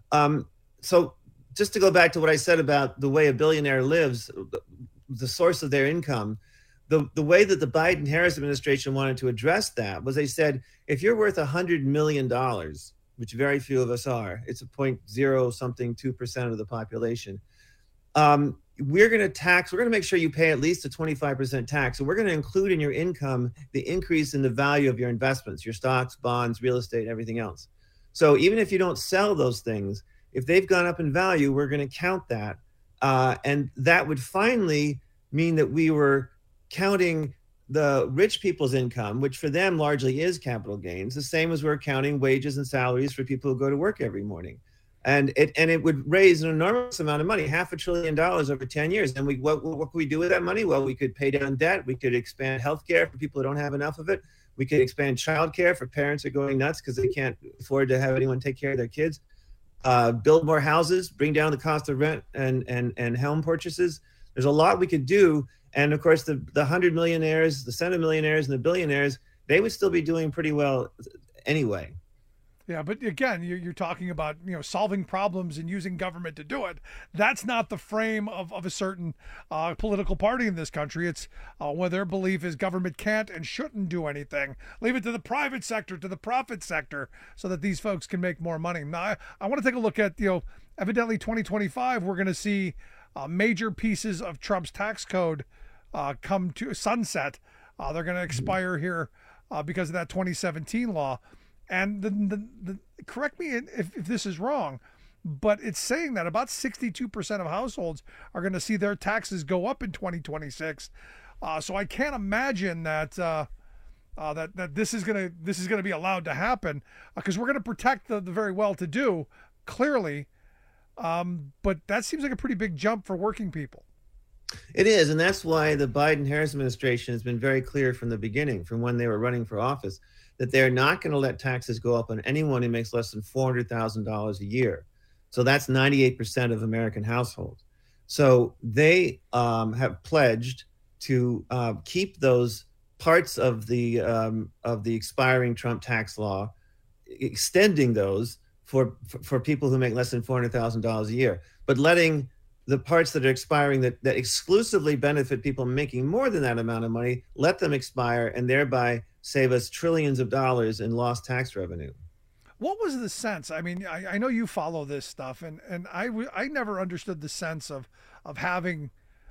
So just to go back to what I said about the way a billionaire lives, the source of their income, the way that the Biden-Harris administration wanted to address that was they said, if you're worth $100 million, which very few of us are, it's a 0.0-something2% of the population, we're going to make sure you pay at least a 25% tax. So we're going to include in your income the increase in the value of your investments, your stocks, bonds, real estate, everything else. So even if you don't sell those things, if they've gone up in value, we're going to count that. And that would finally mean that we were counting the rich people's income, which for them largely is capital gains, the same as we're counting wages and salaries for people who go to work every morning. And it would raise an enormous amount of money, $500 billion over 10 years. And what could we do with that money? Well, we could pay down debt. We could expand healthcare for people who don't have enough of it. We could expand childcare for parents who are going nuts because they can't afford to have anyone take care of their kids. Build more houses, bring down the cost of rent and home purchases. There's a lot we could do. And of course, the 100 millionaires, the centimillionaires, and the billionaires, they would still be doing pretty well anyway. Yeah, but again, you're talking about solving problems and using government to do it. That's not the frame of a certain political party in this country. It's where their belief is government can't and shouldn't do anything. Leave it to the private sector, to the profit sector, so that these folks can make more money. Now, I want to take a look at evidently 2025. We're going to see major pieces of Trump's tax code come to sunset. They're going to expire here because of that 2017 law. And the correct me if this is wrong, but it's saying that about 62% of households are going to see their taxes go up in 2026. So I can't imagine that that this is going to be allowed to happen because we're going to protect the very well-to-do, clearly. But that seems like a pretty big jump for working people. It is, and that's why the Biden-Harris administration has been very clear from the beginning, from when they were running for office. that they're not going to let taxes go up on anyone who makes less than $400,000 a year. So that's 98% of American households. So they have pledged to keep those parts of the expiring Trump tax law, extending those for people who make less than $400,000 a year, but letting the parts that are expiring that exclusively benefit people making more than that amount of money, let them expire and thereby save us trillions of dollars in lost tax revenue. What was the sense? I mean, I know you follow this stuff, and I never understood the sense of having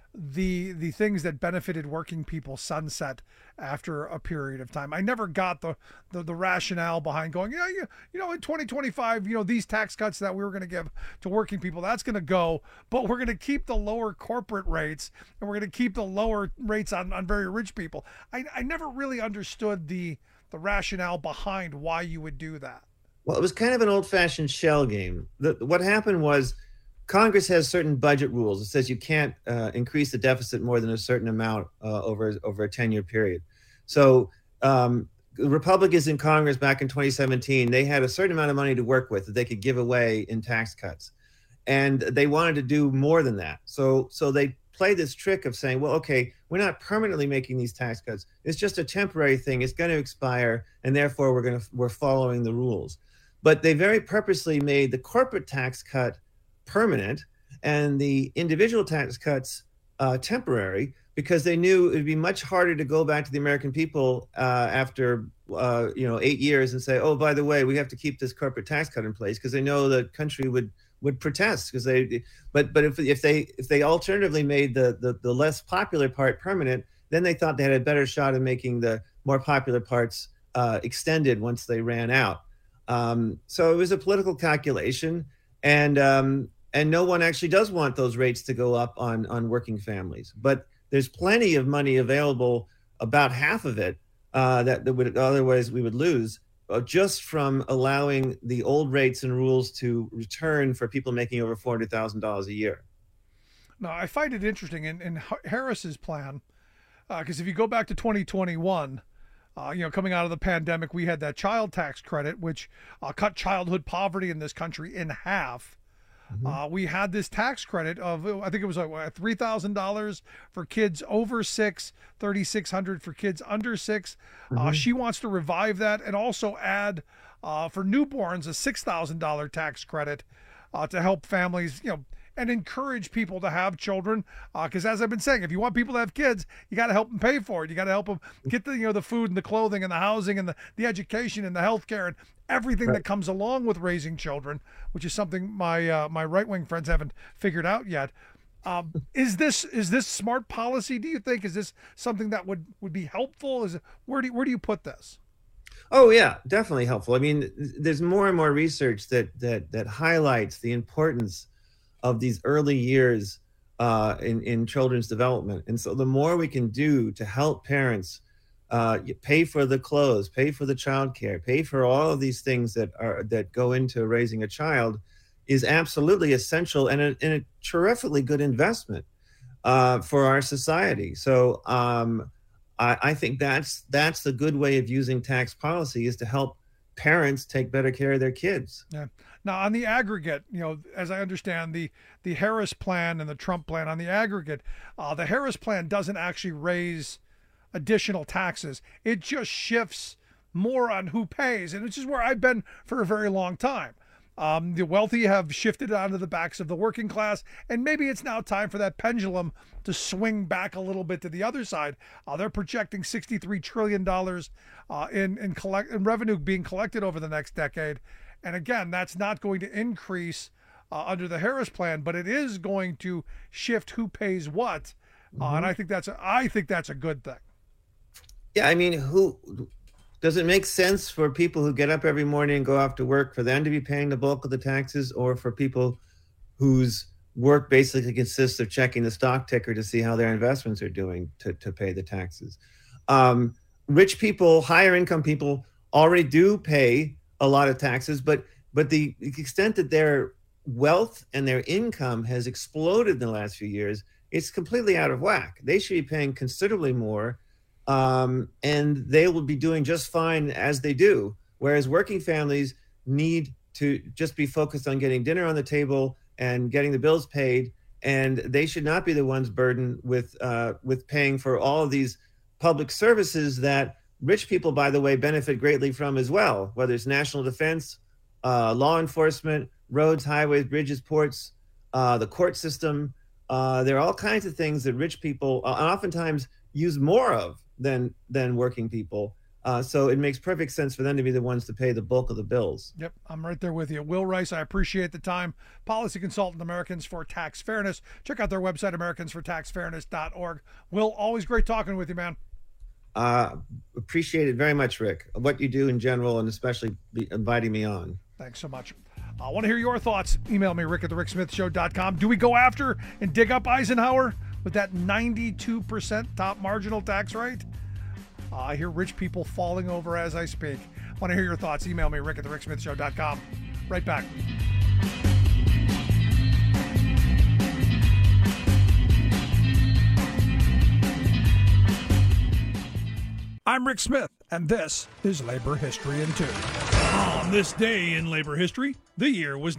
the things that benefited working people sunset after a period of time. I never got the rationale behind going, you know, in 2025, you know, these tax cuts that we were going to give to working people, that's going to go, but we're going to keep the lower corporate rates and we're going to keep the lower rates on very rich people. I never really understood the rationale behind why you would do that. Well, it was kind of an old-fashioned shell game. What happened was Congress has certain budget rules. It says you can't increase the deficit more than a certain amount over a 10-year period. So the Republicans in Congress back in 2017, they had a certain amount of money to work with that they could give away in tax cuts. And they wanted to do more than that. So they played this trick of saying, well, okay, we're not permanently making these tax cuts. It's just a temporary thing. It's going to expire, and therefore we're following the rules. But they very purposely made the corporate tax cut permanent and the individual tax cuts temporary, because they knew it would be much harder to go back to the American people after 8 years and say, oh, by the way, we have to keep this corporate tax cut in place, because they know the country would protest. Because but if they alternatively made the less popular part permanent, then they thought they had a better shot of making the more popular parts extended once they ran out. So it was a political calculation, and no one actually does want those rates to go up on working families. But there's plenty of money available, about half of it that would otherwise we would lose, just from allowing the old rates and rules to return for people making over $400,000 a year. Now, I find it interesting in Harris's plan, because if you go back to 2021. Coming out of the pandemic, we had that child tax credit, which cut childhood poverty in this country in half. Mm-hmm. We had this tax credit of, I think it was $3,000 for kids over 6, $3,600 for kids under 6. Mm-hmm. She wants to revive that and also add for newborns a $6,000 tax credit to help families, and encourage people to have children. Because as I've been saying, if you want people to have kids, you got to help them pay for it. You got to help them get the food and the clothing and the housing and the education and the healthcare and everything that comes along with raising children, which is something my right-wing friends haven't figured out yet. Is this smart policy, do you think? Is this something that would be helpful? Where do you put this? Oh yeah, definitely helpful. I mean, there's more and more research that highlights the importance of these early years in children's development. And so the more we can do to help parents pay for the clothes, pay for the childcare, pay for all of these things that go into raising a child is absolutely essential and a terrifically good investment for our society. So I think that's the good way of using tax policy, is to help parents take better care of their kids. Yeah. Now, on the aggregate, as I understand the Harris plan and the Trump plan, on the aggregate, the Harris plan doesn't actually raise additional taxes. It just shifts more on who pays, and which is where I've been for a very long time. The wealthy have shifted onto the backs of the working class, and maybe it's now time for that pendulum to swing back a little bit to the other side. They're projecting $63 trillion in revenue being collected over the next decade. And again, that's not going to increase under the Harris plan, but it is going to shift who pays what. And I think that's a good thing. Yeah, I mean, does it make sense for people who get up every morning and go off to work, for them to be paying the bulk of the taxes, or for people whose work basically consists of checking the stock ticker to see how their investments are doing to pay the taxes? Rich people, higher income people already do pay a lot of taxes, but the extent that their wealth and their income has exploded in the last few years, it's completely out of whack. They should be paying considerably more, and they will be doing just fine as they do. Whereas working families need to just be focused on getting dinner on the table and getting the bills paid, and they should not be the ones burdened with paying for all of these public services that rich people, by the way, benefit greatly from as well, whether it's national defense, law enforcement, roads, highways, bridges, ports, the court system. There are all kinds of things that rich people oftentimes use more of than working people. So it makes perfect sense for them to be the ones to pay the bulk of the bills. Yep, I'm right there with you. Will Rice, I appreciate the time. Policy consultant, Americans for Tax Fairness. Check out their website, americansfortaxfairness.org. Will, always great talking with you, man. Appreciate it very much, Rick. What you do in general, and especially inviting me on. Thanks so much. I want to hear your thoughts. Email me, rick@thericksmithshow.com. Do we go after and dig up Eisenhower with that 92% top marginal tax rate? I hear rich people falling over as I speak. I want to hear your thoughts. Email me, rick@thericksmithshow.com. Right back. I'm Rick Smith, and this is Labor History in 2. On this day in labor history, the year was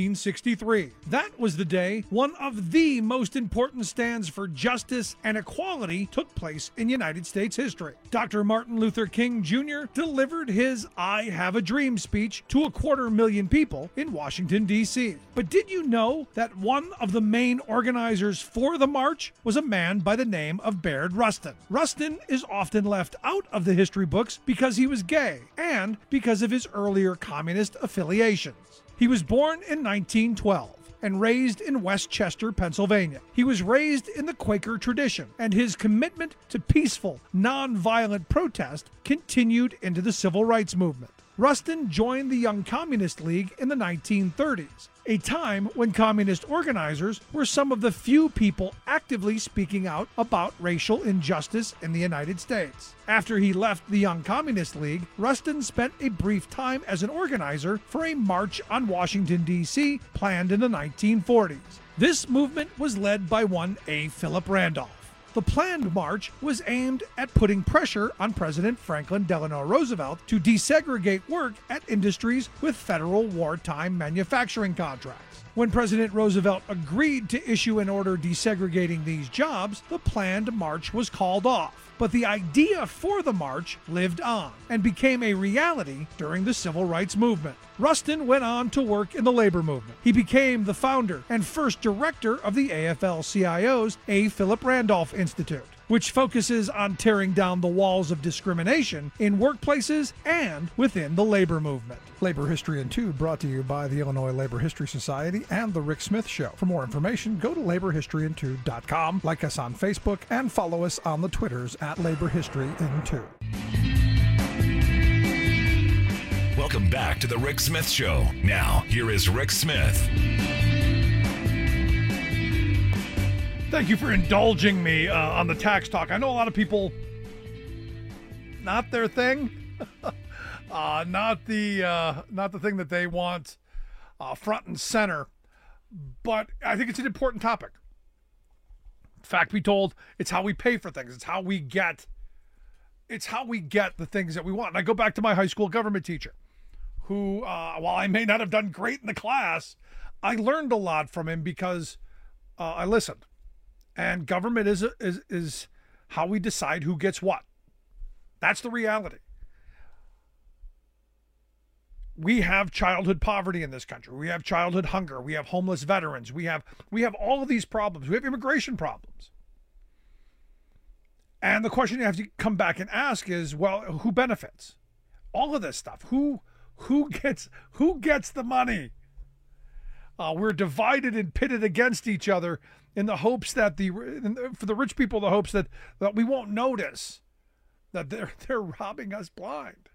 1963. That was the day one of the most important stands for justice and equality took place in United States history. Dr. Martin Luther King Jr. delivered his I Have a Dream speech to 250,000 people in Washington, D.C. But did you know that one of the main organizers for the march was a man by the name of Bayard Rustin? Rustin is often left out of the history books because he was gay and because of his earlier communist affiliations. He was born in 1912 and raised in Westchester, Pennsylvania. He was raised in the Quaker tradition, and his commitment to peaceful, nonviolent protest continued into the Civil Rights Movement. Rustin joined the Young Communist League in the 1930s, a time when communist organizers were some of the few people actively speaking out about racial injustice in the United States. After he left the Young Communist League, Rustin spent a brief time as an organizer for a march on Washington, D.C., planned in the 1940s. This movement was led by one A. Philip Randolph. The planned march was aimed at putting pressure on President Franklin Delano Roosevelt to desegregate work at industries with federal wartime manufacturing contracts. When President Roosevelt agreed to issue an order desegregating these jobs, the planned march was called off. But the idea for the march lived on and became a reality during the Civil Rights Movement. Rustin went on to work in the labor movement. He became the founder and first director of the AFL-CIO's A. Philip Randolph Institute, which focuses on tearing down the walls of discrimination in workplaces and within the labor movement. Labor History in 2 brought to you by the Illinois Labor History Society and The Rick Smith Show. For more information, go to laborhistoryin2.com, like us on Facebook, and follow us on the Twitters at Labor History in 2. Welcome back to The Rick Smith Show. Now, here is Rick Smith. Thank you for indulging me on the tax talk. I know a lot of people, not their thing, not the thing that they want front and center, but I think it's an important topic. Fact be told, it's how we pay for things. It's how we get the things that we want. And I go back to my high school government teacher, who, while I may not have done great in the class, I learned a lot from him because I listened. And government is how we decide who gets what. That's the reality. We have childhood poverty in this country. We have childhood hunger. We have homeless veterans. We have all of these problems. We have immigration problems. And the question you have to come back and ask is, well, who benefits? All of this stuff. Who gets the money? We're divided and pitted against each other in the hopes that for the rich people, the hopes that we won't notice that they're robbing us blind.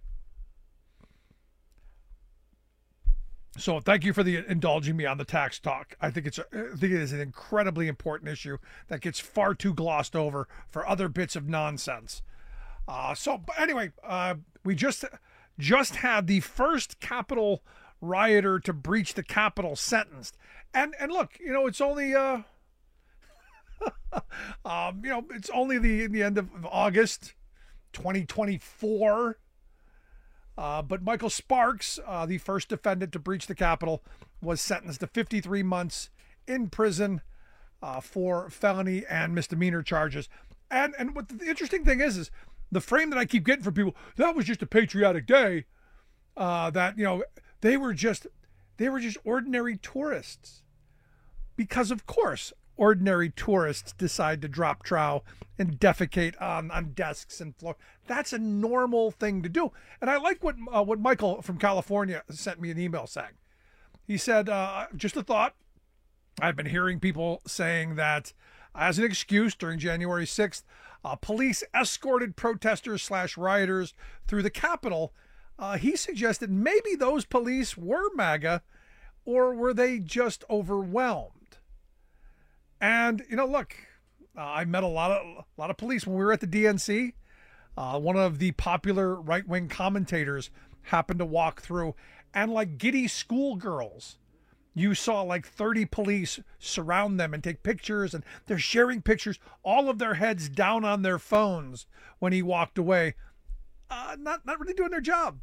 So thank you for indulging me on the tax talk. I think it is an incredibly important issue that gets far too glossed over for other bits of nonsense. But anyway, we just had the first Capitol rioter to breach the Capitol sentenced, and look, it's only it's only the end of August. 2024. But Michael Sparks, the first defendant to breach the Capitol, was sentenced to 53 months in prison for felony and misdemeanor charges. And what the interesting thing is the frame that I keep getting from people, that was just a patriotic day, that, you know, they were just ordinary tourists. Because, of course, ordinary tourists decide to drop trow and defecate on desks and floor. That's a normal thing to do. And I like what Michael from California sent me an email saying. He said, just a thought. I've been hearing people saying that as an excuse during January 6th, police escorted protesters / rioters through the Capitol. He suggested maybe those police were MAGA, or were they just overwhelmed? And, you know, look, I met a lot of police when we were at the DNC. One of the popular right-wing commentators happened to walk through, and like giddy schoolgirls, you saw like 30 police surround them and take pictures, and they're sharing pictures, all of their heads down on their phones when he walked away. Not really doing their job.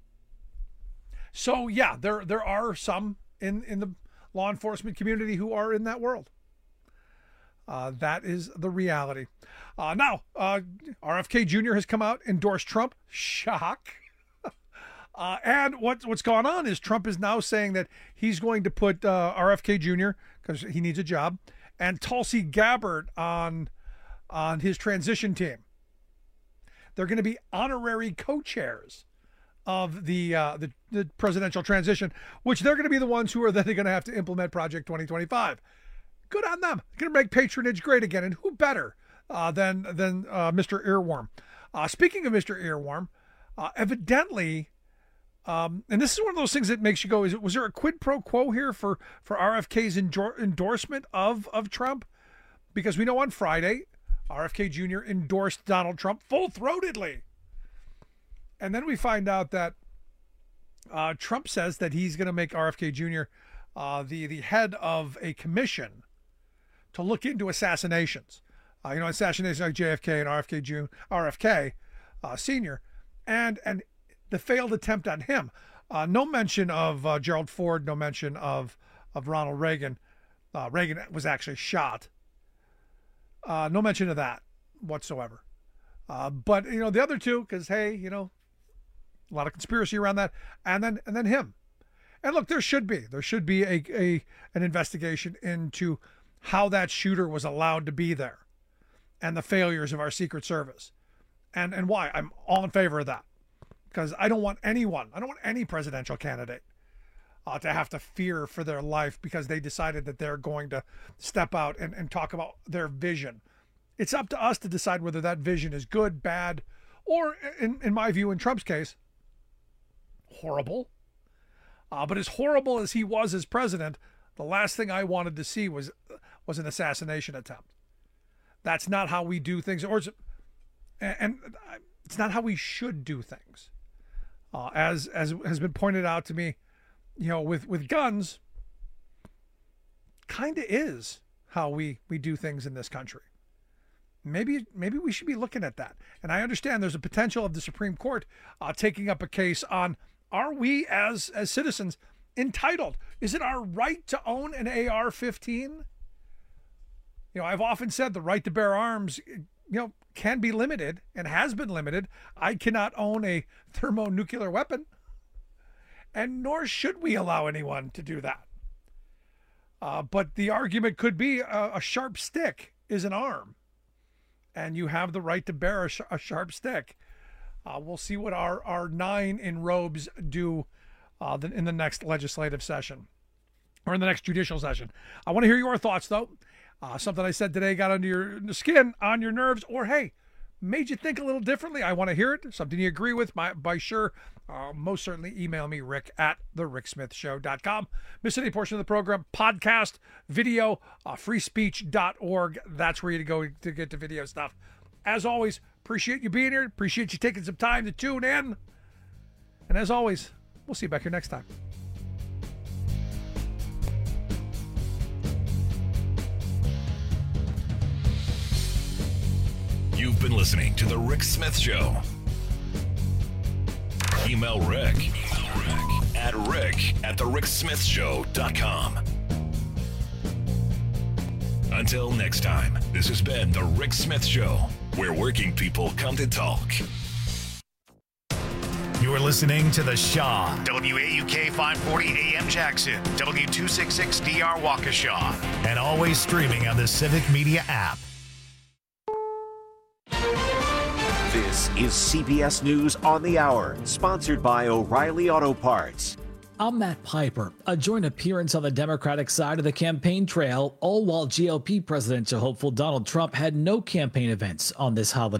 So yeah, there are some in the law enforcement community who are in that world. That is the reality. Now, RFK Jr. has come out, endorsed Trump. Shock. And what's going on is Trump is now saying that he's going to put RFK Jr., because he needs a job, and Tulsi Gabbard on his transition team. They're going to be honorary co-chairs of the presidential transition, which they're going to be the ones who are then going to have to implement Project 2025. Good on them. They're going to make patronage great again. And who better than Mr. Earworm? Speaking of Mr. Earworm, evidently, and this is one of those things that makes you go, was there a quid pro quo here for RFK's endorsement of Trump? Because we know on Friday, RFK Jr. endorsed Donald Trump full-throatedly. And then we find out that Trump says that he's going to make RFK Jr. The head of a commission to look into assassinations. Assassinations like JFK and RFK Sr. and the failed attempt on him. No mention of Gerald Ford, no mention of Ronald Reagan. Reagan was actually shot. No mention of that whatsoever. But the other two, because hey, a lot of conspiracy around that, and then him. And look, there should be an investigation into how that shooter was allowed to be there, and the failures of our Secret Service, and why. I'm all in favor of that, because I don't want any presidential candidate to have to fear for their life because they decided that they're going to step out and talk about their vision. It's up to us to decide whether that vision is good, bad, or in my view, in Trump's case, horrible. But as horrible as he was as president, the last thing I wanted to see was an assassination attempt. That's not how we do things, and it's not how we should do things. As has been pointed out to me, with guns, kind of is how we do things in this country. Maybe we should be looking at that. And I understand there's a potential of the Supreme Court taking up a case on, are we as citizens entitled? Is it our right to own an AR-15? I've often said the right to bear arms, can be limited and has been limited. I cannot own a thermonuclear weapon, and nor should we allow anyone to do that. But the argument could be a sharp stick is an arm, and you have the right to bear a sharp stick. We'll see what our 9 in robes do in the next legislative session, or in the next judicial session. I want to hear your thoughts, though. Something I said today got under your skin, on your nerves, or hey, made you think a little differently. I want to hear it. Something you agree with, by sure. Most certainly email me, rick@thericksmithshow.com. Miss any portion of the program, podcast, video, freespeech.org. That's where you go to get the video stuff. As always, appreciate you being here. Appreciate you taking some time to tune in. And as always, we'll see you back here next time. You've been listening to The Rick Smith Show. Email Rick at rick@thericksmithshow.com. Until next time, this has been The Rick Smith Show, where working people come to talk. You're listening to The Shaw, WAUK 540 AM Jackson, W266DR Waukesha, and always streaming on the Civic Media app. This is CBS News on the Hour, sponsored by O'Reilly Auto Parts. I'm Matt Piper. A joint appearance on the Democratic side of the campaign trail, all while GOP presidential hopeful Donald Trump had no campaign events on this holiday.